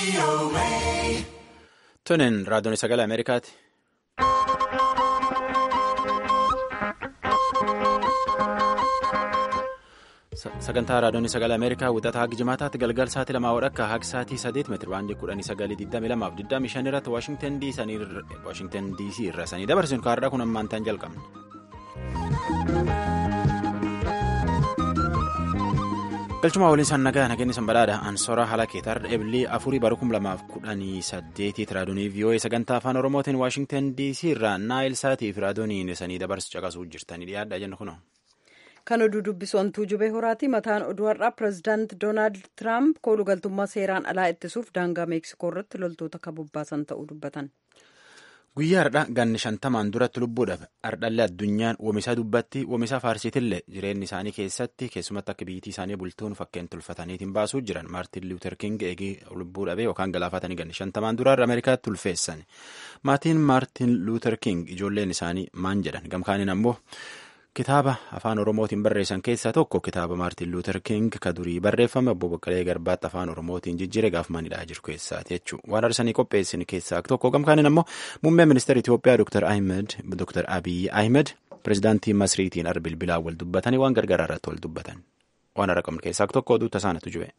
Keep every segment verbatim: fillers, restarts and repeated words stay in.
Tunin raadiyoon sagalee Ameerikaati. Sagantaa raadiyoon sagalee Ameerikaa wixataa hanga jimaataatti galgala sa'aatii lamaa walakkaa hanga sa'aatii sadeet meetira baandii kudhanii sagalii digdamii lamaaf digdamii shan irratti Waashingtan D C irraa sanii dabarsuun kaarraa kun ammaan ta'an jalqabna. Galchuma waliin isaan nagaa nageenya sanbalaadha. Ansoora Halakeetar eebilii afurii bara kum lamaaf kudhanii saddeetitti raadiyoonii V O A sagantaa afaan Oromootiin Waashingtan D C irraa Naayil Saatiif raadiyooniin sanii dabarsu caqasuu jirtanii dhiyaadha jenna kunoo. Kan oduu dubbisoontuu jubee horaati. Mataan oduu har'aa pireezidaant Doonaald Tiraamp koolugaltummaa seeraan alaa ittisuuf daangaa Meeksikoo irratti loltoota kan bobbaasan ta'uu dubbatan. Guyyaa har'aa ganni shantamaan duratti lubbuudhaaf ardhallee addunyaan oomisha dubbatti oomisha faarsiitillee jireenya isaanii keessatti keessumatti akka biyyattii isaanii bultuun fakkeen tolfataniitiin baasuu jiran Maartin Luuter King eegee lubbuudhaaf yookaan galaafatanii ganni shantamaan duraarra Ameerikaatti ulfeessan. Maatiin Maartin Luuter King ijoolleen isaanii maan jedhan gamkaaniin ammoo. Kitaaba afaan Oromootiin barreessan keessaa tokko kitaaba Maartin Luuter King ka durii barreeffame obbo Baqqalee Garbaatti afaan Oromootiin jijjiire gaafmanidhaa jiru keessaati jechuudha. Waan arsanii qopheessin keessaa tokko gamkaaniin ammoo muummee ministeera Itoophiyaa Dr. Ahmed Dr. Abiy Ahmed pireezidaantii Masriitiin arbilbilaan wal dubbatanii waan gargaaraa irratti wal dubbatan. Waan har'a qabnu keessaa tokko oduu tasaanatu jube.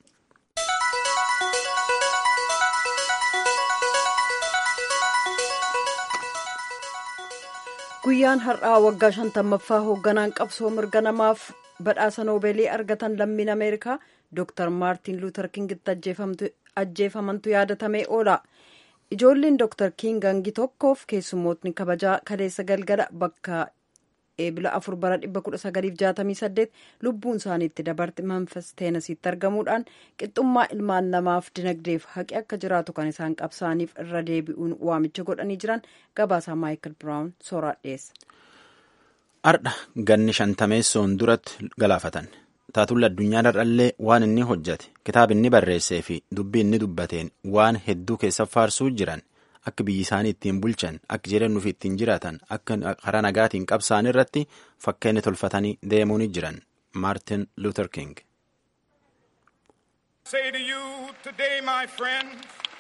Guyyaan har'aa waggaa shantammaffaa hoogganaan qabsoo mirga namaaf badhaasa noobeelii argatan lammiin Ameerikaa Dr. Maartin Luuter Kingitti ajjeefamantu yaadatamee oola. Ijoolleen Dr. King hangi tokkoof keessummootni kabajaa kaleessa galgala bakka eebila afur bara dhibba kudha sagaliif jaatamii saddeet lubbuun isaaniitti dabarte Memphis Teenasiitti argamuudhaan qixxummaa ilmaan namaaf dinagdeef haqi akka jiraatu kan isaan qabsaaniif irra deebi'uun waamicha godhanii jiran gabaasaa Maayikal Biraawun sooraa dhiyeessa. Ardha ganni shantameessoon duratti galaafatan. Taatulla addunyaan har'allee waan inni hojjate kitaaba inni barreessee fi dubbii inni dubbateen waan hedduu keessa faarsuu jiran. Akka biyyi isaanii ittiin bulchan akka jireennuuf ittiin jiraatan akka karaa nagaatiin qabsaan irratti fakkeenya tolfatanii deemuun jiran Maartin Luuter King. Say to you today, my friends,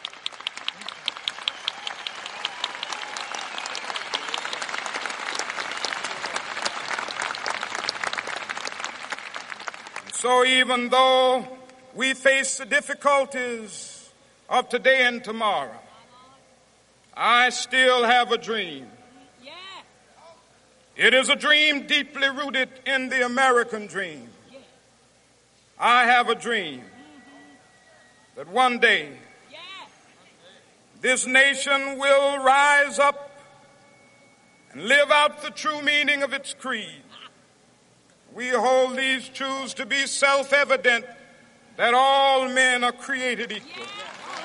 so even though we face the difficulties of today and tomorrow, I still have a dream. Yeah. It is a dream deeply rooted in the American dream. Yeah. I have a dream mm-hmm. that one day yeah. this nation will rise up and live out the true meaning of its creed. We hold these truths to be self-evident that all men are created equal. Yeah.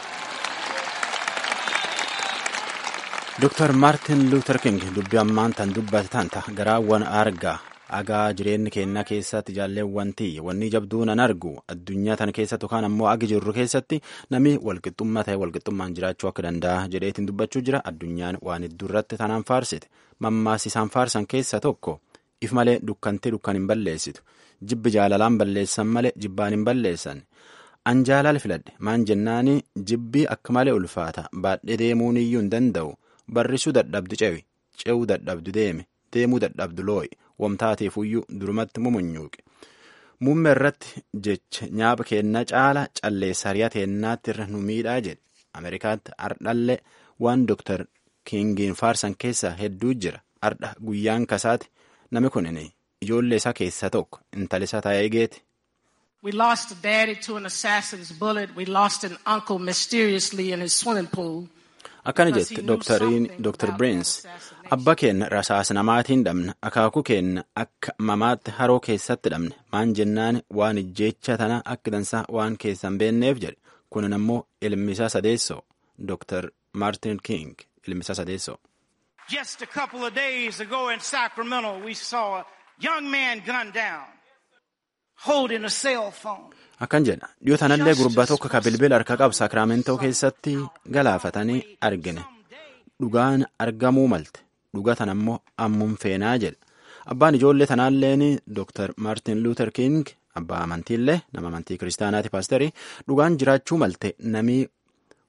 Dr. Maartin Luuter King dubbii ammaan tan dubbatan ta'a garaawwan argaa agaa jireenyi keenyaa keessatti jaalleewwan tiyya wanni jabduu nan argu addunyaa tana keessatti yookaan ammoo agi jirru keessatti namni walqixxummaa ta'e walqixxummaan jiraachuu akka danda'a jedheetiin dubbachuu jira addunyaan waan hedduu irratti tanaan faarsite mammaas isaan faarsan keessa tokko if malee dukkantee dukkan hin balleessitu jibbi jaalalaan balleessan malee jibbaan hin balleessan an jaalala filadhe maan jennaani jibbii akka malee ulfaata baadhee deemuun iyyuu hin danda'u. Barrisuu dadhabdu cewi ce'uu dadhabdu deeme deemuu dadhabdu loo'i wamtaateef uyyuu durumatti mumunyuuqe muummee irratti jecha nyaaba keenna caala calleessa hariyaa teennaatti irra nu miidhaa jedhe Ameerikaatti ardhallee waan Dr. Kingiin faarsan keessaa hedduu jira ardha guyyaan kasaati nami kunin ijoollee isaa keessaa tokko intalisa taa'ee geeti. We lost a daddy to an assassin's bullet. We lost an uncle mysteriously in his swimming pool. Akkana jette Doctor Brains abba keenna rasaas namaatiin dhabne akaakuu keenna akka mamaatti haroo keessatti dhabne maan jennaan waan ijjeecha tana akka dansaa waan keessan beenneef jedhe kunin ammoo ilmisaa sadeessoo Doctor Martin King ilmisaa sadeessoo. Just a couple of days ago in Sacramento we saw a young man gunned down holding a cell phone. Akkan jedha dhiyoo tanallee gurbaa tokko ka bilbila harka qabu Saakiramentoo keessatti galaafatanii argine dhugaan argamuu malte dhugaa tan ammoo ammuun feenaa jedha abbaan ijoollee tanaalleen Doctor Martin Luther King abbaa amantiillee nama amantii kiristaanaati paasterii dhugaan jiraachuu malte namii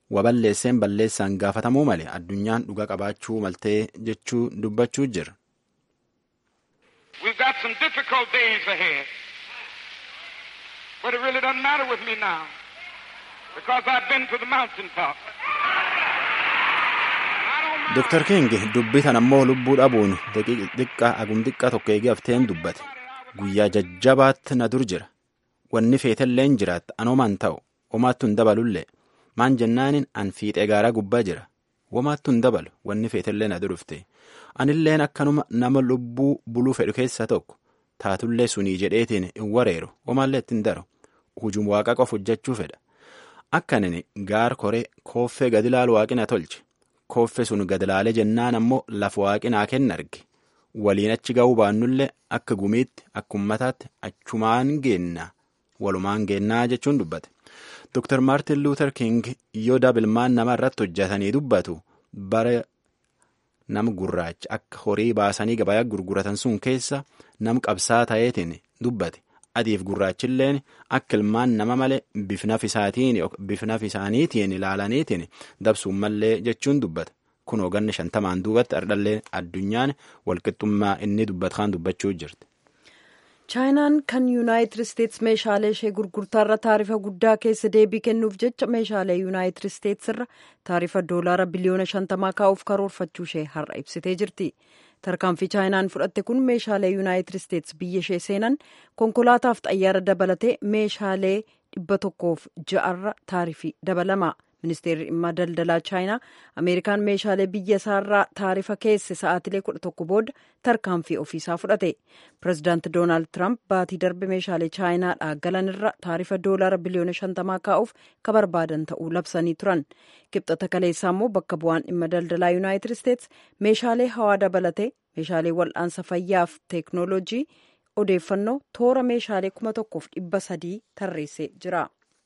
waballeesseen balleessaan gaafatamuu malee addunyaan dhuga qabaachuu maltee jechuu dubbachuu jira. We've got some difficult days ahead, but it really doesn't matter with me now because I've been to the mountaintop. Doktar King dubbii tan ammoo lubbuu dhabuun xiqqaa agum xiqqaa tokko eegee hafteen dubbate. Guyyaa jajjabaatti na dur jira. Wanni feetelleen jiraatta anoomaan ta'u homaattu hin dabalullee maan jennaanin an fiixee gaaraa gubbaa jira. Homaattu hin dabalu wanni feetellee na durufte. Anilleen akkanuma nama lubbuu buluu fedhu keessaa tokko taatullee sunii jedheetiin hin wareeru homaallee ittiin daru hujum waaqa qofa hojjechuu fedha. Akkanin gaar koree kooffee gadi laalu waaqina tolche. Kooffee sun gadi laalee jennaan ammoo lafa waaqinaa kenna arge. Waliin achi ga'uu baannullee akka gumiitti akka ummataatti achumaan geenna walumaan geennaa jechuun dubbate. Doktar Maartin Luuter King yoo dabilmaan nama irratti hojjetanii dubbatu bara nam gurraacha akka horii baasanii gabayaa gurguratan sun keessa nam qabsaa ta'eetiin dubbate. Adiif gurraachilleen akka ilmaan nama malee bifnaf isaaniitiin ilaalaniitiin dabsuun mallee jechuun dubbata. Kun hooganni shantamaan duubatti ardhallee addunyaan walqixxummaa inni dubbataan dubbachuu jirti. chaayinaan kan yuunaayitid isteetsi meeshaalee ishee gurgurtaarra taarifa guddaa keessa deebii kennuuf jecha meeshaalee yuunaayitid isteetsi irra taarifa doolaara biliyoona shantamaa kaa'uuf karoorfachuu ishee har'a ibsitee jirti. Tarkaanfii chaayinaan fudhatte kun meeshaalee yuunaayitid isteetsi biyya ishee seenan konkolaataaf xayyaara dabalatee meeshaalee dhibba tokkoof ja'arra taarifii dabalama. Ministeerri dhimma daldalaa chaayinaa Ameerikaan meeshaalee biyya isaarraa taarifa keesse sa'aatilee kudha tokko booda tarkaanfii ofiisaa fudhate. Pireezidaanti Doonaald Tiraamp baatii darbe meeshaalee chaayinaadhaa galanirra taarifa doolaara biliyoona shantamaa kaa'uuf ka barbaadan ta'uu labsanii turan. Kibxata kaleessaa immoo bakka bu'aan dhimma daldalaa yuunaayitid isteetsi meeshaalee hawaa dabalatee meeshaalee wal'aansa fayyaaf teeknooloojii odeeffannoo toora meeshaalee kuma tokkoof dhibba sadii tarreessee jira.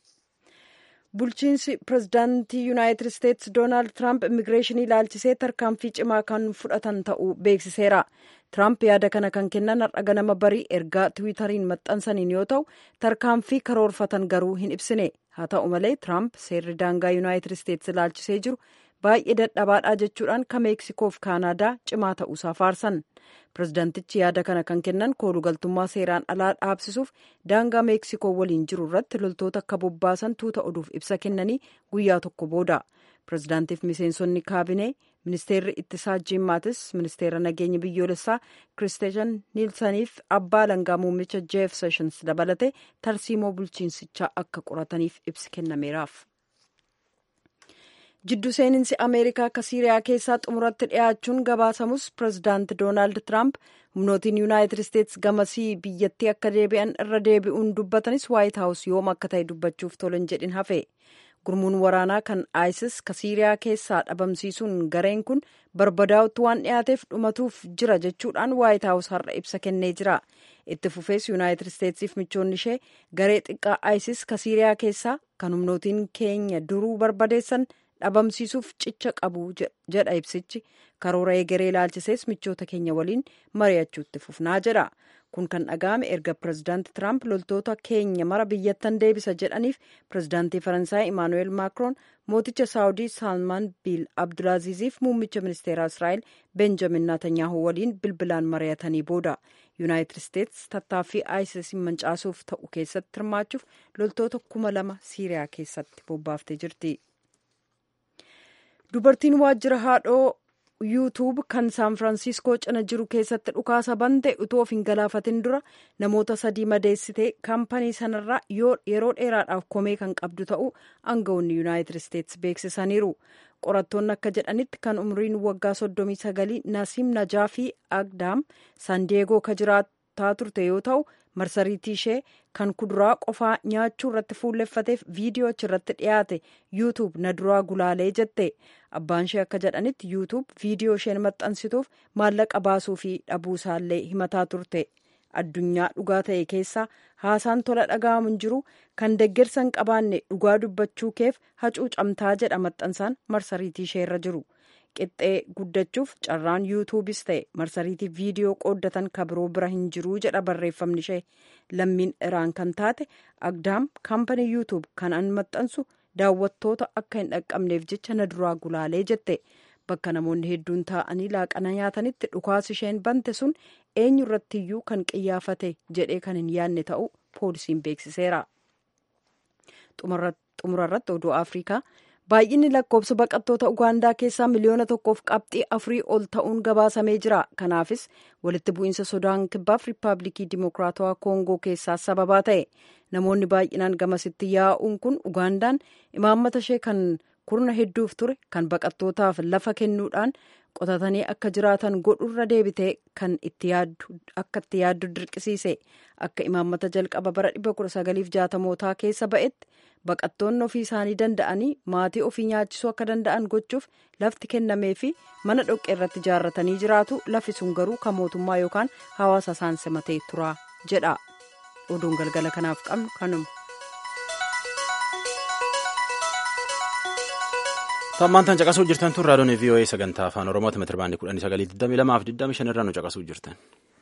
Bulchiinsi pireezidaantii yuunaayitid isteetsi Doonaald Tiraamp immigireeshinii ilaalchisee tarkaanfii cimaa kan fudhatan ta'uu beeksiseera. Tiraamp yaada kana kan kennan har'a ganama barii ergaa tiwiitariin maxxansaniin yoo ta'u tarkaanfii karoorfatan garuu hin ibsine. Haa ta'u malee Tiraamp seerri daangaa yuunaayitid isteetsi ilaalchisee jiru baay'ee dadhabaadhaa jechuudhaan ka meeksikoof kaanaadaa cimaa ta'uusaa faarsan. Pireezidaantichi yaada kana kan kennan koolugaltummaa seeraan alaa dhaabsisuuf daangaa meeksikoo waliin jiru irratti loltoota akka bobbaasan tuuta oduuf ibsa kennanii guyyaa tokko booda. Pireezidaantiif miseensonni kaabinee ministeerri ittisaa Jiim Maatis, ministeera nageenya biyyoolessaa Kiristeeshan Niilsaniif abbaa alangaa muummicha Jeef Seeshans dabalate tarsiimoo bulchiinsichaa akka qorataniif ibsi kennameeraaf. Jiddu seeninsi Ameerikaa akka Siiriyaa keessaa xumuratti dhiyaachuun gabaasamus pireezidaanti Doonaald Tiraamp humnootiin yuunaayitid isteetsi gamasii biyyattii akka deebi'an irra deebi'uun dubbatanis waayit haawus yoom akka ta'e dubbachuuf tolan jedhin hafe. Gurmuun waraanaa kan ISIS ka Siiriyaa keessaa dhabamsiisuun gareen kun barbadaa'utti waan dhiyaateef dhumatuuf jira jechuudhaan waayit haawus har'a ibsa kennee jira. Itti fufees yuunaayitid isteetsiif michoonni ishee garee xiqqaa ISIS ka Siiriyaa keessaa kan humnootiin keenya duruu barbadeessan dhabamsiisuuf cicha qabu jedha ibsichi. Karoora egeree ilaalchisees michoota keenya waliin mari'achuutti fufnaa jedha. Kun kan dhaga'ame erga pireezidaanti Tiraamp loltoota keenya mara biyyattan deebisa jedhaniif pireezidaantii Faransaay Imaanuweel Maakroon mooticha Saawudii Saalmaan Biil Abdulaaziziif muummicha ministeeraa Israa'el Benjamin Naatanyaahu waliin bilbilaan mari'atanii booda. Yuunaayitid isteetsi tattaaffii ISIS mancaasuuf ta'u keessatti hirmaachuuf loltoota kuma lama Siiriyaa keessatti bobbaaftee jirti. Dubartiin waajjira haadhoo yuutuub kan Saan Firaansiskoo cina jiru keessatti dhukaasa bante utuu of hin galaafatin dura namoota sadii madeessitee kaampanii sanarraa yeroo dheeraadhaaf komee kan qabdu ta'uu aangawoonni yuunaayitid isteetsi beeksisaniiru. Qorattoonni akka jedhanitti kan umriin waggaa soddomii sagalii Nasiim Najaafii Agdaam Saandiyeegoo ka jiraataa turte yoo ta'u marsariitii ishee kan kuduraa qofaa nyaachuu irratti fuulleffateef viidiyoo achirratti dhiyaate yuutuub na duraa gulaalee jette. Abbaan ishee akka jedhanitti yuutuub viidiyoo isheen maxxansituuf maallaqa baasuu fi dhabuu isaallee himataa turte. Addunyaa dhugaa ta'e keessaa haasaan tola dhaga'amu hin jiru kan deeggarsa hin qabaanne dhugaa dubbachuu keef hacuucamtaa jedha maxxansaan marsariitii ishee irra jiru. Qixxee guddachuuf carraan yuutuubis ta'e marsariitii viidiyoo qooddatan kabiroo bira hin jiru jedha barreeffamni ishee. Lammiin Iraan kan taate Agdaam kaampanii yuutuub kan an maxxansu daawwattoota akka hin dhaqqabneef jecha na duraa gulaalee jette. Bakka namoonni hedduun taa'anii laaqana nyaatanitti dhukaas isheen bante sun eenyu irrattiyyuu kan qiyyaafate jedhee kan hin yaadne ta'u poolisiin beeksiseera. Xumurarratti oduu Afrikaa. Baay'inni lakkoofsa baqattoota Ugaandaa keessaa miliyoona tokkoof qabxii afurii ol ta'uun gabaasamee jira. Kanaafis walitti bu'iinsa Sudaan kibbaaf Riippaabilikii Dimokiraatawaa Koongoo keessaa sababaa ta'e. Namoonni baay'inaan gamasitti yaa'uun kun Ugaandaan imaammata ishee kan kurna hedduuf ture kan baqattootaaf lafa kennuudhaan qotatanii akka jiraatan godhurra deebitee kan itti yaaddu akka itti yaaddu dirqisiise. Akka imaammata jalqaba bara dhibba kudha sagaliif jaatamootaa keessa ba'etti baqattoonni ofii isaanii danda'anii maatii ofii nyaachisuu akka danda'an gochuuf lafti kennamee fi mana dhoqqee irratti ijaarratanii jiraatu. Lafi sun garuu kan mootummaa yookaan hawaasa isaan simatee tura jedha. Oduun galgala kanaaf qabnu kanuma. Tammaantan caqasuu jirtan tun raadiyoon V O A sagantaa afaan Oromooti meetira baandii kudhanii sagalii digdamii lamaa fi digdamii shan irraa nu caqasuu jirtan.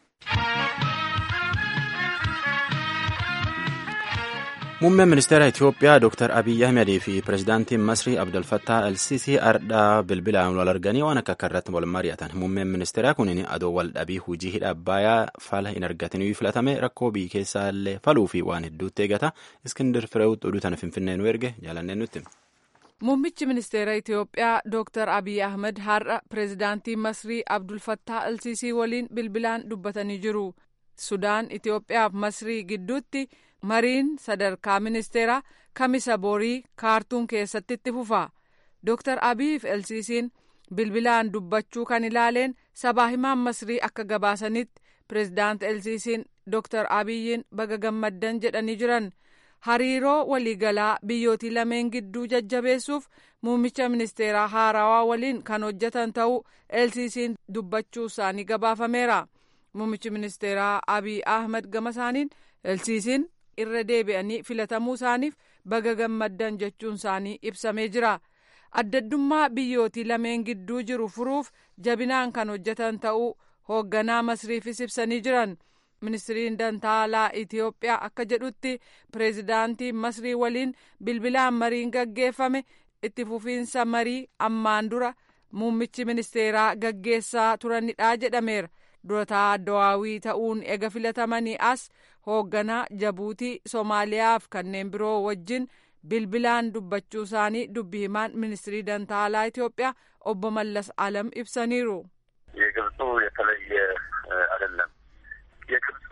Muummeen ministeera Itoophiyaa Dooktar Abiyyi Ahmedii fi pirezidaantiin Masrii Abdel Fattah El-Sisii ardhaa bilbilaan wal arganii waan akka akka irratti wal mari'atan. Muummeen ministeeraa kunin adoo wal dhabii hojii hidha Abbayyaa fala hin argatinii filatame rakkoo biyya keessaa illee faluu fi waan hedduutti eegata. Iskindir Fireewutti oduu tana Finfinnee nu erge jaalanneen nutti. Muummichi ministeera Itoophiyaa Dooktar Abiyyi Ahmed har'a pirezidaantii Masrii Abdul Fattah El-Sisii waliin bilbilaan dubbatanii jiru. Sudaan Itoophiyaaf Masrii gidduutti mariin sadarkaa ministeeraa kamisa borii kaartuum keessatti itti fufa. Dooktar Abiyyi fi El-Sisiin bilbilaan dubbachuu kan ilaaleen sabaa himaan Masrii akka gabaasanitti pirezidaant El-Sisiin Dooktar Abiyyiin baga gammaddan jedhanii jiran. Hariiroo waliigalaa biyyootii lameen gidduu jajjabeessuuf muummicha ministeeraa haarawaa waliin kan hojjetan ta'uu El-Sisiin dubbachuu isaanii gabaafameera. Muummichi ministeeraa Abiyyi Ahmed gama isaaniin El-Sisiin irra deebi'anii filatamuu isaaniif baga gammaddan jechuun isaanii ibsamee jira. Addaddummaa biyyootii lameen gidduu jiru furuuf jabinaan kan hojjetan ta'uu hoogganaa Masriifis ibsanii jiran. Ministiriin Dantaalaa Itoophiyaa akka jedhutti pireezidaantii Masrii waliin bilbilaan mariin gaggeeffame itti fufiinsa marii ammaan dura muummichi ministeeraa gaggeessaa turanidha jedhameera. Durataa Addawaawii ta'uun ega filatamanii as hoogganaa Jabuutii, Somaaliyaa fi kanneen biroo wajjin bilbilaan dubbachuu isaanii dubbii himaan ministirii Dantaalaa Itoophiyaa obbo Mallas Alam ibsaniiru. የግብፁ የተለየ አይደለም የግብፅ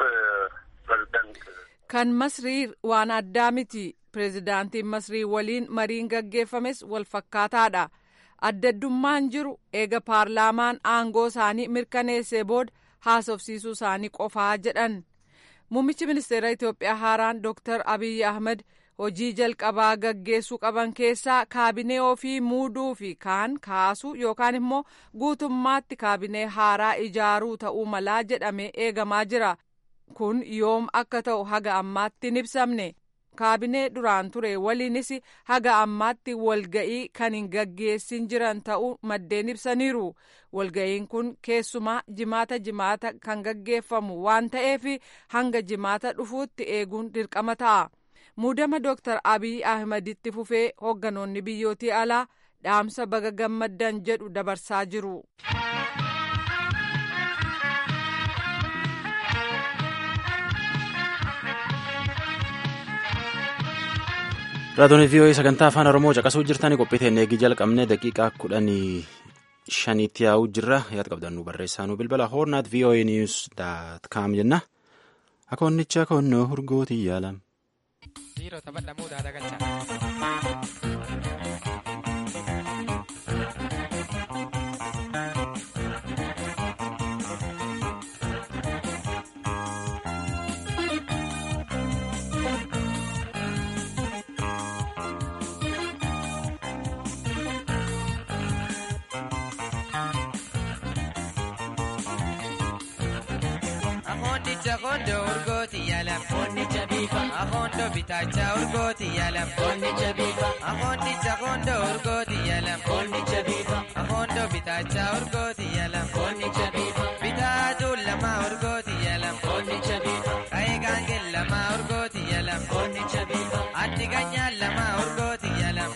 ፕሬዝዳንት kan Masrii waan addaa miti. Pireezidaantiin Masrii waliin mariin gaggeeffames wal fakkaataadha. Addaddummaan jiru eega paarlaamaan aangoo isaanii mirkaneessee booda haasofsiisuu isaanii qofaa jedhan. Muummichi ministeera Itoophiyaa haaraan Dooktar Abiyyi Ahmed hojii jalqabaa gaggeessuu qaban keessaa kaabinee ofii muuduu fi kaan kaasuu yookaan immoo guutummaatti kaabinee haaraa ijaaruu ta'uu malaa jedhamee eegamaa jira. Kun yoom akka ta'u haga ammaatti hin ibsamne. Kaabinee duraan ture waliinis haga ammaatti walga'ii kan hin gaggeessin jiran ta'uu maddeen ibsaniiru. Walga'iin kun keessumaa jimaata jimaata kan gaggeeffamu waan ta'eef hanga jimaata dhufuutti eeguun dirqama ta'a. Muudama Dooktar Abiyyi Ahmeditti fufee hoogganoonni biyyootii alaa dhaamsa baga gammaddan jedhu dabarsaa jiru. Raadiyoon V O A sagantaa afaan Oromoo caqasuu jirtanii qophii teennee eegi jalqabnee daqiiqaa kudhanii shaniitti yaa'uu jirra. Yaada qabdannu barreessaa nu bilbila hoornaat V O A news dot com jenna. Akoonnicha koonnoo urgootii yaalam. Akondo urgooti yalam onni jabifa akondo bitacha urgooti yalam onni jabifa akondi jakondo urgooti yalam onni jabifa akondo bitacha urgooti yalam onni jabifa bitatu lama urgooti yalam onni jabifa kaigange lama urgooti yalam onni jabifa addiganya lama urgooti yalam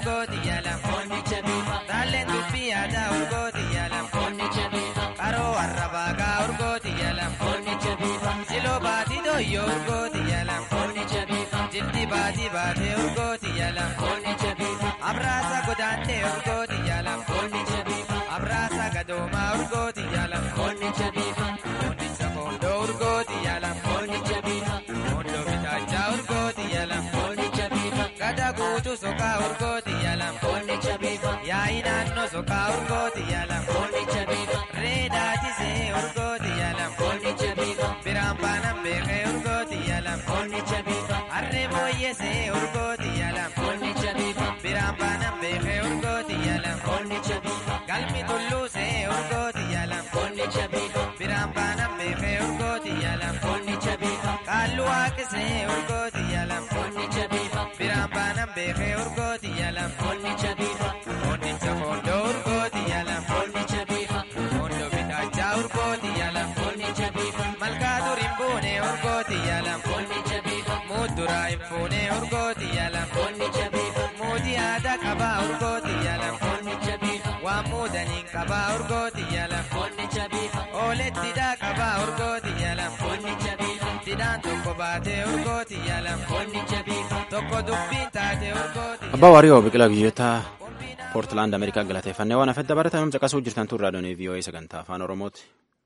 urgooti yalam onni chabifa talen dubbi ada urgooti yalam onni chabifa karo arrabaga urgooti yalam onni chabifa silo baati doyo urgooti yalam onni chabifa jildi baati baate urgooti yalam onni chabifa abrasa godante urgooti yalam onni chabifa abrasa gadoma urgooti yalam onni chabifa onni sabondo urgooti yalam onni chabifa ondo bitacha urgooti yalam onni chabifa kada guutu soka urgooti yalam onni chabifa yainanno soka urgooti yalam onni chabifa redaati se urgooti yalam onni chabifa birambanam beke urgooti yalam onni chabifa arre moye se urgooti yalam onni chabifa birambanam beke urgooti yalam onni chabifa galmi tullu se urgooti yalam onni chabifa birambanam beke urgooti yalam onni chabifa kallu ake se urgooti yalam onni chabifa birambanam beke urgooti yalam onni chabifa onni chabondo urgooti yalam onni chabifa ondo bitacha urgooti yalam onni chabifa malkaatu rimbune urgooti yalam onni chabifa mudura infune urgooti yalam onni chabifa mudi ada kaba urgooti yalam onni chabifa wa mudanin kaba urgooti yalam onni chabifa oletti da kaba urgooti yalam onni chabifa tidaan tokko baate urgooti yalam onni chabifa tokko dubbiin taate urgooti abbaa wariyoo biqilaa guyyoota Portland Amerikaa galateeffannee waan afedda baratamam caqasuu jirtan turraa doonii V O A sagantaa afaan Oromooti.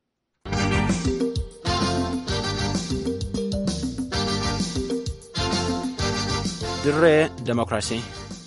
Dirree Demokiraasii.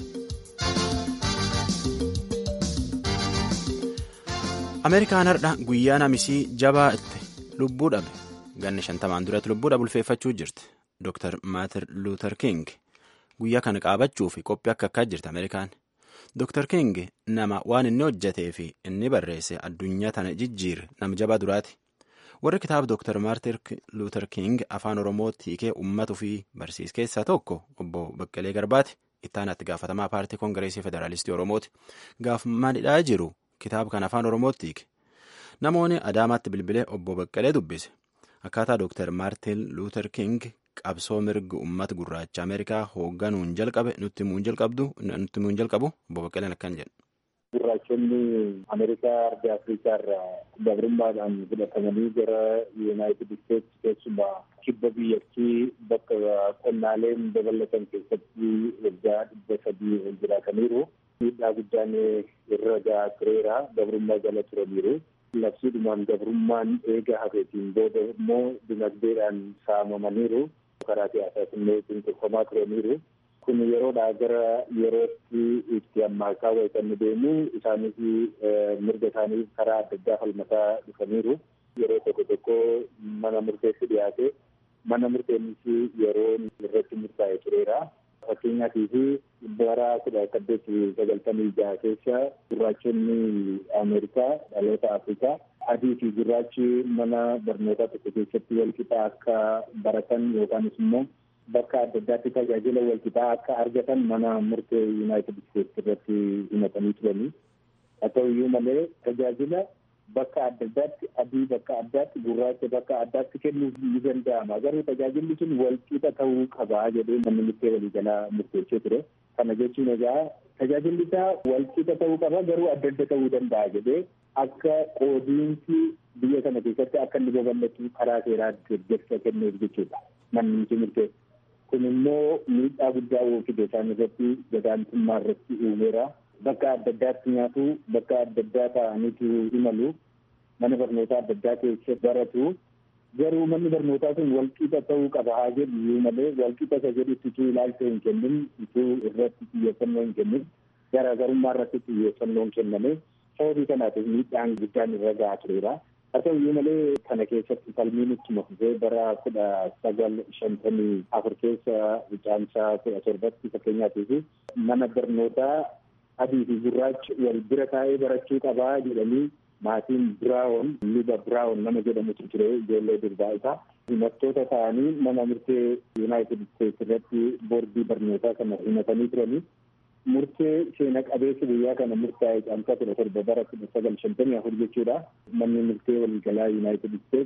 Ameerikaan har'a guyyaa namisii jabaa itti lubbuu dhabe ganni shantamaan duratti lubbuu dhabe ulfeeffachuu jirti. Dooktar Maartin Luuter King guyyaa kana qaabachuu fi qophii akka akkaa jirti Ameerikaan. Dooktar King nama waan inni hojjetee fi inni barreesse addunyaa tana jijjiire nama jabaa duraati. Warri kitaaba Dooktar Maartin Luuter King afaan Oromootti hiikee uummatu fi barsiis keessaa tokko obbo Baqqalee Garbaati. Ittaanatti gaafatamaa paartii Koongireesii Federaalistii Oromooti. Gaafammaadhaa jiru kitaaba kana afaan Oromootti hiike. Namoonni Adaamaatti bilbilee obbo Baqqalee dubbise. Akkaataa Dooktar Maartin Luuter King qabsoo mirga uummata gurraacha Ameerikaa hoogganuun jalqabe nutti himuun jalqabdu nutti himuun jalqabu obbo Baqqaleen akkan jedhu. Gurraachonni Ameerikaa arda Afrikaa irraa gabrummaadhaan fudhatamanii gara Yuunaayitid Isteetsi keessumaa kibba biyyattii bakka qonnaaleen dabalatan keessatti waggaa dhibba sadii ol jiraataniiru. Miidhaa guddaan irra gahaa tureera. Gabrummaa jala turaniiru. Labsiidhumaan gabrummaan eega hafeetiin booda immoo dinagdeedhaan saamamaniiru. Karaa siyaasaas illee cunqurfamaa turaniiru. Kun yeroodhaa gara yerootti itti ammaakaa wayitanii deemu isaanis mirga isaanii karaa adda addaa falmataa dhufaniiru. Yeroo tokko tokko mana murteessi dhiyaate mana murteennis yeroo irratti murtaa'e tureera. Fakkeenyaatiif bara kudha saddeet sagaltamii jaha keessa gurraachonni Ameerikaa dhaloota Afrikaa adii fi gurraachi mana barnootaa tokko keessatti walqixa akka baratan yookaanis immoo bakka adda addaatti tajaajila walqixaa akka argatan mana murtee Yuunaayitid Isteetsi irratti himatanii turanii. Haa ta'uyyuu malee tajaajila bakka adda addaatti adii bakka addaatti gurraacha bakka addaatti kennuuf ni danda'ama. Garuu tajaajilli sun walqixa ta'uu qaba jedhee namni murtee waliigalaa murteessee ture. Kana jechuun egaa tajaajilli isaa walqixa ta'uu qaba garuu adda adda ta'uu danda'a jedhee akka qoodiinsi biyya kana keessatti akka inni babal'atu karaa seeraa deeggarsa kennuuf jechuudha. Namni murteessu. Kun immoo miidhaa guddaa fide isaan irratti gadaantummaa irratti uumeera. Bakka adda addaatti nyaatu, bakka adda addaa ta'aniitu imalu, mana barnootaa adda addaa keessa baratu. Garuu manni barnootaa sun walqixa ta'uu qaba haa jedhu malee walqixa isa jedhutti utuu ilaalcha hin kennin, utuu irratti xiyyeeffannoo hin kennin, garaagarummaa irratti xiyyeeffannoo hin kenname. Sababii kanaatiif miidhaan guddaan irra gahaa tureera. Haa ta'uyyuu malee kana keessatti falmiin ittuma fufee bara kudha sagal shantamii afur keessa caamsaa kudha torbatti fakkeenyaatiif mana barnootaa adii fi gurraachi wal bira taa'ee barachuu qabaa jedhanii maatiin Biraawon luba Biraawon nama jedhamutu ture ijoollee durbaa isaa himattoota ta'anii mana murtee Yuunaayitid Isteetsi irratti boordii barnootaa kana himatanii turanii. Murtee seena qabeessa guyyaa kana murtaa'e caamsaa kudha torba bara kudha sagal shantamii afur jechuudha. Manni murtee waliigalaa Yuunaayitid Isteetsi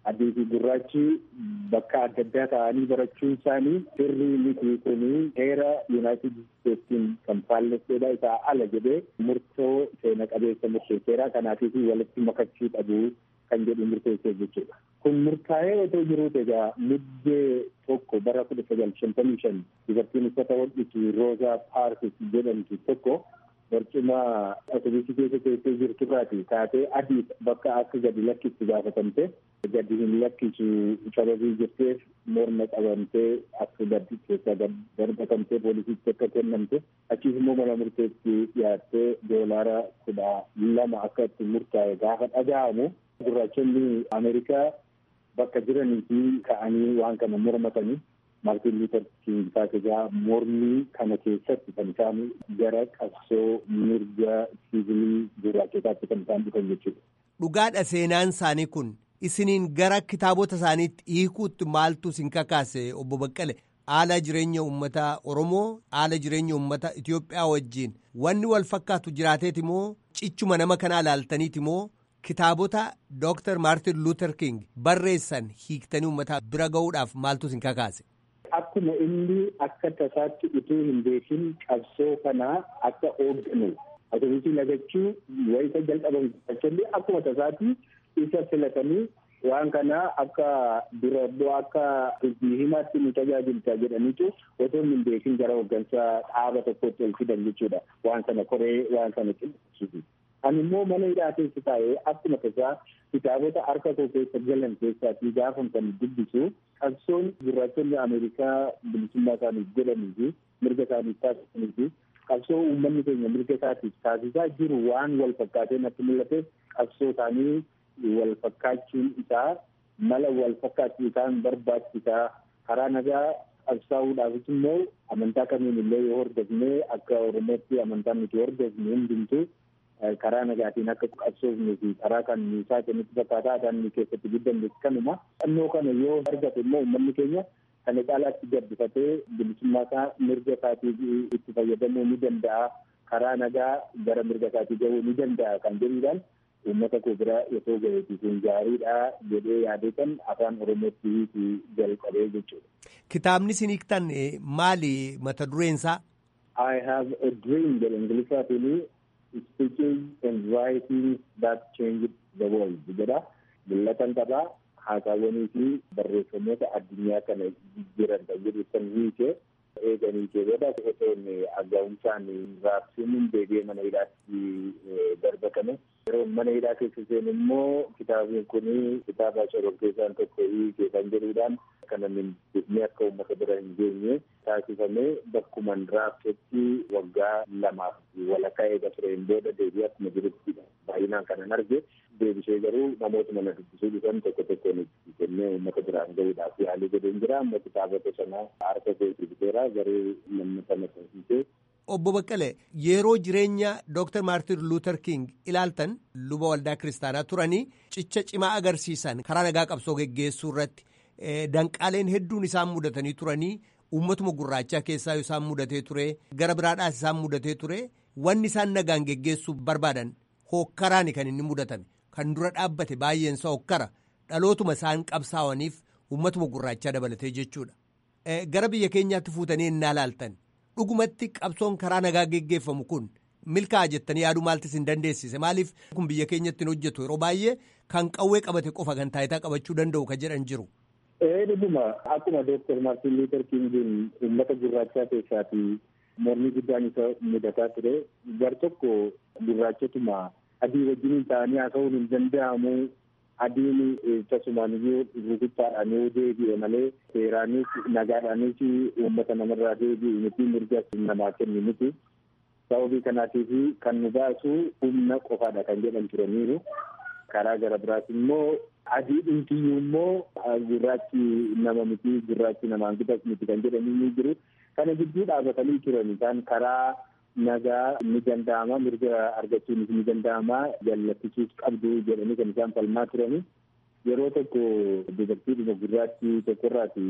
adii fi gurraachi bakka adda addaa ta'anii barachuun isaanii sirrii miti kuni heera Yuunaayitid Isteetsiin kan faallesseedha. Isaa ala jedhee murtoo seena qabeessa murteesseera. Kanaafis walitti makachuu qabu kan jedhu murteessee jechuudha. Kun murtaa'ee otoo jiruu egaa muddee tokko bara kudha sagal shantamii shan dubartiin uffata hodhitu Roozaa Paarkis jedhamtu tokko barcuma atoobisii keessa teessee jirturraati taatee adii bakka akka gadi lakkisu gaafatamte gadi hin lakkisu sababii jirteef morma qabamtee akka gadi keessaa darbatamtee poolisiitti akka kennamte achiis immoo mana murteetti dhiyaattee doolaara kudha lama akka itti murtaa'e gaafa dhaga'amu gurraachonni Ameerikaa bakka jiranii fi ka'anii waan kana mormatanii Maartin Luuter King faayidaa mormii kana keessatti kan isaan gara qabsoo mirga siviilii gurraachotaatti kan isaan dhufan jechuudha. Dhugaadha seenaan isaanii kun isiniin gara kitaabota isaaniitti hiikuutti maaltu isin kakaase obbo Baqqale? Haala jireenya uummata Oromoo, haala jireenya uummata Itoophiyaa wajjin wanni wal fakkaatu jiraateeti moo cichuma nama kanaa ilaaltaniiti moo kitaabota Dooktar Maartin Luuter King barreessan hiiktanii uummata bira ga'uudhaaf maaltu isin kakaase? Akkuma inni akka tasaatti utuu hin beekin qabsoo kanaa akka hoogganu atoobisii lagachuu wayita jalqaban gurraachonni akkuma tasaatti isa filatanii waan kanaa akka dura bu'aa akka hojii himaatti nu tajaajilta jedhaniitu otoo hin beekin gara hooggansaa dhaaba tokkotti ol fidan jechuudha. Waan sana koree waan sana qindeessuuti. Ani immoo mana hidhaa keessa taa'ee akkuma tasaa kitaabota harka koo keessa galan keessaatii gaafan kan dubbisu qabsoon gurraachonni Ameerikaa bilisummaa isaaniif godhanii fi mirga isaaniif taasisanii fi qabsoo uummanni keenya mirga isaatiif taasisaa jiru waan wal fakkaatee natti mul'ate qabsoo isaanii wal fakkaachuun isaa mala wal fakkaachuu isaan barbaachisaa karaa nagaa qabsaa'uudhaafis immoo amantaa kamiin illee yoo hordofne akka Oromootti amantaan nuti hordofne hundumtuu karaa nagaatiin akka qabsoofnee fi karaa kan isaa kennitti fakkaataa adaan keessatti guddanne kanuma dhannoo kana yoo argate immoo uummanni keenya kana caalaatti gaddifatee bilisummaa isaa mirga isaatiif itti fayyadamuu ni danda'a karaa nagaa gara mirga isaatii gahuu ni danda'a kan jedhuudhaan uummata koo bira otoo gaheeti kun gaariidha jedhee yaadee kan afaan Oromootti jalqabee jechuudha. Kitaabni isin hiiktan maali mata dureen isaa? I have a dream jedha Ingiliffaatiin speaking and writing that changed the world jedha. Mul'atan qabaa haasawwanii fi barreeffamoota addunyaa kana jijjiiran kan jedhu san hiike eeganii keewwata osoon aggaa'umsaan raabsuun deebi'ee mana hidhaatti darbatame. Yeroo mana hidhaa keessa seenu immoo kitaabni kun kitaaba shororkeessaan tokko hiike kan jedhuudhaan kana miidhagni akka uummata bira hin geenye taasifamee bakkuman raabsetti waggaa lamaaf walakkaa eega tureen booda deebi'ee akkuma jirutti baay'inaan kanan arge deebisee garuu namoota mana dubbisuu dhufan tokko tokkoon itti kennee uummata biraan gahuudhaaf yaalii godheen jira. Amma kitaabota sana harka keessa biteera garuu namni sana taasisee. Obbo Baqqale yeroo jireenya Dooktar Maartin Luuter King ilaaltan luba waldaa kiristaanaa turanii cicha cimaa agarsiisan karaa nagaa qabsoo geggeessuu irratti danqaaleen hedduun isaan mudatanii turanii uummatuma gurraachaa keessaa isaan mudatee ture gara biraadhaas isaan mudatee ture wanni isaan nagaan geggeessuu barbaadan hokkaraani kan inni mudatame kan dura dhaabbate baay'eensa hokkara dhalootuma isaan qabsaawaniif uummatuma gurraachaa dabalatee jechuudha. Gara biyya keenyaatti fuutanii innaa laaltan. Dhugumatti qabsoon karaa nagaa geggeeffamu kun milkaa'a jettanii yaaduu maaltis hin dandeessise maaliif kun biyya keenyatti hin hojjetu yeroo baay'ee kan qawwee qabate qofa kan taayitaa qabachuu danda'u kan jedhan jiru. Ee dhuguma akkuma Dooktar Maartin Luuter Kingiin uummata gurraachaa keessaati mormii guddaan isa mudataa ture gar tokko gurraachotuma adii wajjin ta'anii haasa'uun hin danda'amu. Adiin tasumaan iyyuu rukuttaadhaan yoo deebi'e malee seeraanis nagaadhaanis uummata namarraa deebi'u miti mirga namaa kennu miti. Sababii kanaatiif kan nu baasu humna qofaadha kan jedhan turaniiru. Karaa gara biraas immoo adii dhumtiyyuu immoo gurraachi nama miti gurraachi namaan bitas miti kan jedhanii ni jiru. Kana gidduu dhaabatanii turan isaan karaa nagaa ni danda'ama mirga argachuunis ni danda'ama jallattisuus qabdu jedhanii kan isaan falmaa turani yeroo tokko dubartiidhuma gurraachi tokkorraati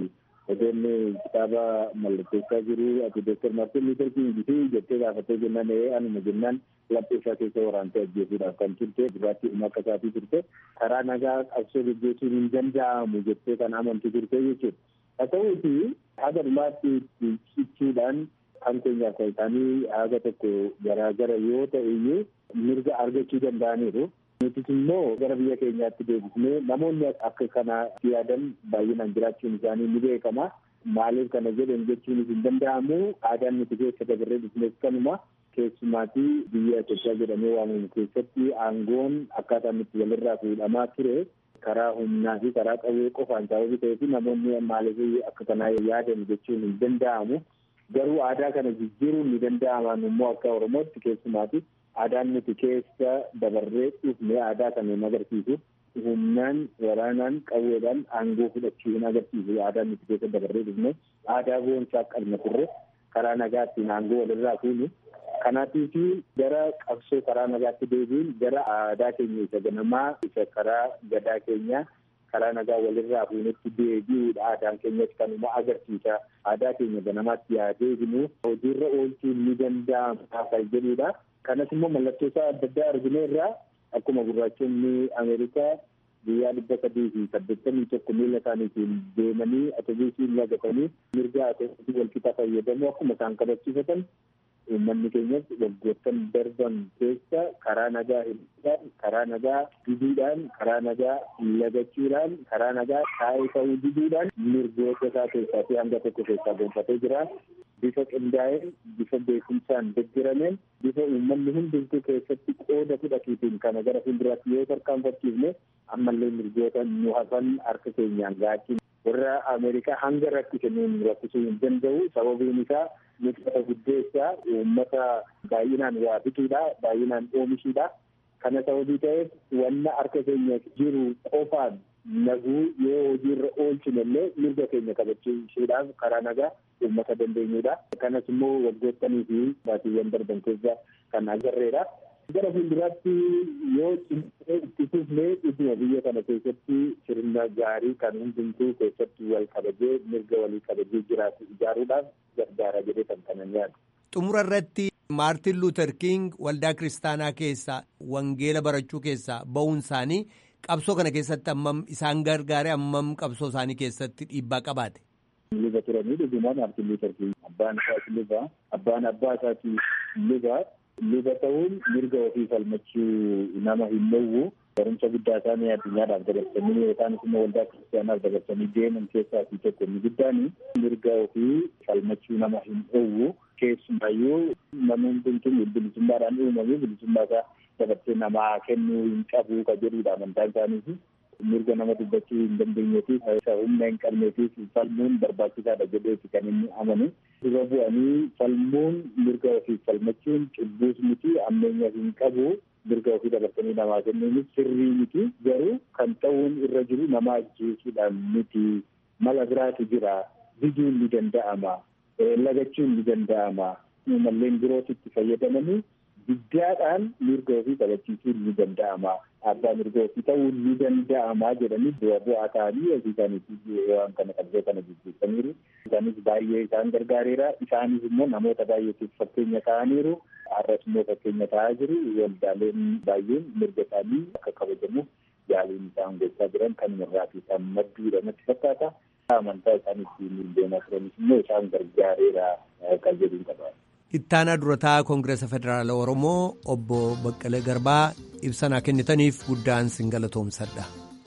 Odeellee kitaaba mallatteessaa jiru ati Dooktar Maartin Luuter King jettee gaafattee jennaan anuma jennaan laphee isaa keessa waraantee ajjeesuudhaaf kan turte duraatti dhimma akka isaatii turte karaa nagaa qabsoo gaggeessuun hin danda'amu jettee kan amantu turte jechuudha. Haa ta'uuti haga dhumaatti cichuudhaan kan keenyaaf isaanii haga tokko garaagara yoo ta'e iyyuu mirga argachuu danda'aniiru. Nutis immoo gara biyya keenyaatti deebisnee namoonni akka kana yaadan baay'inaan jiraachuun isaanii ni beekama. Maaliif kana jedhan jechuunis hin danda'amu. Aadaan nuti keessa dabarree dhufnes kanuma keessumaatii biyya Itoophiyaa jedhamee waamamu keessatti aangoon akkaataan itti walirraa fuudhamaa ture karaa humnaa fi karaa qawwee qofaan sababii ta'eef namoonni maaliif akka kanaa yaadan jechuun hin danda'amu. Garuu aadaa kana jijjiiruun ni danda'ama immoo akka Oromootti keessumaatii. Aadaan nuti keessa dabarree dhufne aadaa kana hin agarsiisu. Humnaan, waraanaan, qawweedhaan aangoo fudhachuu hin agarsiisu. Aadaan nuti keessa dabarree dhufne aadaa boonsaa qabna turre karaa nagaattiin aangoo walirraa fuunu. Kanaatiif gara qabsoo karaa nagaatti deebiin gara aadaa keenya isa ganamaa isa karaa gadaa keenya karaa nagaa walirraa fuunetti deebi'uudha. Aadaan keenyas kanuma agarsiisa. Aadaa keenya ganamaatti yaa deebinu hojiirra oolchuun ni danda'ama kan jedhudha. Kanas immoo mallattoo isaa adda addaa arginu irraa akkuma gurraachonni Ameerikaa guyyaa dhibba sadii fi saddeettamii tokko miila isaaniitiin deemanii atoobisiin lagatanii mirga atoobisii walqixa fayyadamu akkuma isaan kabachiifatan uummanni keenyas waggoottan darban keessa karaa nagaa hidhuudhaan, karaa nagaa diduudhaan, karaa nagaa lagachuudhaan, karaa nagaa taa'ee ta'uu diduudhaan mirgoota isaa keessaa fi hanga tokko keessaa gonfatee jira. Bifa qindaa'een, bifa beekumsaan deeggarameen, bifa uummanni hundumtuu keessatti qooda fudhatuutiin kana gara fuulduraatti yoo tarkaanfachiifne ammallee mirgoota nu hafan harka keenyaan gaachiin warra Ameerikaa hanga irratti kennuun rakkisuu hin danda'u. Sababiin isaa ummata guddeessaa, uummata baay'inaan waa bituudha, baay'inaan oomishuudha. Kana sababii ta'eef wanna harka keenya jiru qofaan naguu yoo hojiirra oolchine illee mirga keenya kabachiisuudhaaf karaa nagaa uummata dandeenyudha. Kanas immoo waggootanii fi baatiiwwan darban keessa kan agarreedha. Gara fuulduraatti yoo itti fufnee dhimma biyya kana keessatti sirna gaarii kan hundumtuu keessatti wal kabajee mirga walii kabajee jiraatu ijaaruudhaaf gargaara jedhee kan kanan yaadu. Xumura irratti Maartin Luuter King waldaa kiristaanaa keessaa wangeela barachuu keessaa ba'uun isaanii qabsoo kana keessatti ammam isaan gargaare ammam qabsoo isaanii keessatti dhiibbaa qabaate. Luba turanii dhugumaan Maartin Luuter King abbaan isaati luba, abbaan abbaa isaati luba. Luba ta'uun mirga ofii falmachuu nama hin dhowwu. Barumsa guddaa isaanii addunyaadhaaf dabarsanii yookaan immoo waldaa kiristaanaaf dabarsanii deeman keessaa fi tokko inni guddaan mirga ofii falmachuu nama hin dhowwu. Keessumaayyuu namni hundumtuu bilisummaadhaan uumamee bilisummaa isaa dabarsee namaa kennuu hin qabu kan jedhudha amantaan isaaniif. Mirga nama dubbachuu hin dandeenyeetiif humna hin qabneetiif falmuun barbaachisaadha jedheeti kan inni amanu. Dura bu'anii falmuun mirga ofii falmachuun cubbuus miti ammeenya hin qabu. Mirga ofii dabarsanii namaa kennuunis sirrii miti. Garuu kan ta'uun irra jiru nama ajjeesuudhaan miti. Mala biraatu jira. Diduun ni danda'ama. Lagachuun ni danda'ama. Malleen birootitti fayyadamanii biddaadhaan mirga ofii kabachiisuun ni danda'ama. Abbaa mirga ofii ta'uun ni danda'ama jedhanii bu'aa bu'aa ta'anii ofii isaaniitii waan kana qabsoo kana jijjiiraniiru. Isaanis baay'ee isaan gargaareera. Isaanis immoo namoota baay'eetiif fakkeenya ta'aniiru. Har'as immoo fakkeenya ta'aa jiru. Waldaaleen baay'een mirga isaanii akka kabajamuuf yaaliin isaan gochaa jiran kan irraatii isaan madduudha natti fakkaata. Amantaa isaaniitti mildeemaa turanis immoo isaan gargaareera kan jedhuun qaba. Ittaanaa durataa Koongireesa Federaala Oromoo obbo Baqqalee Garbaa ibsa kennitaniif guddaan sin galatoomsadha.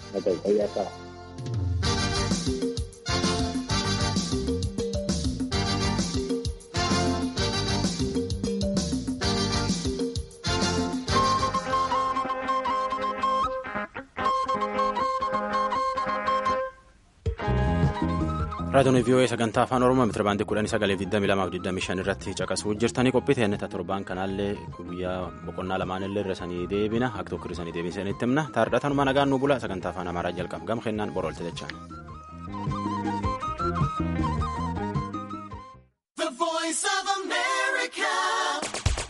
Raadiyoon V O A sagantaa afaan Oromoo meetira baandii kudhanii sagalee digdamii lamaa fi digdamii shan irratti caqasuu jirtanii qophii ta'een torbaan kanaallee guyyaa boqonnaa lamaanillee irra sanii deebina akka tokko irra sanii deebin sanitti himna taardhatanumaa nagaan nu bula sagantaa afaan Amaaraa jalqaba gam kennaan boroolte jechaan.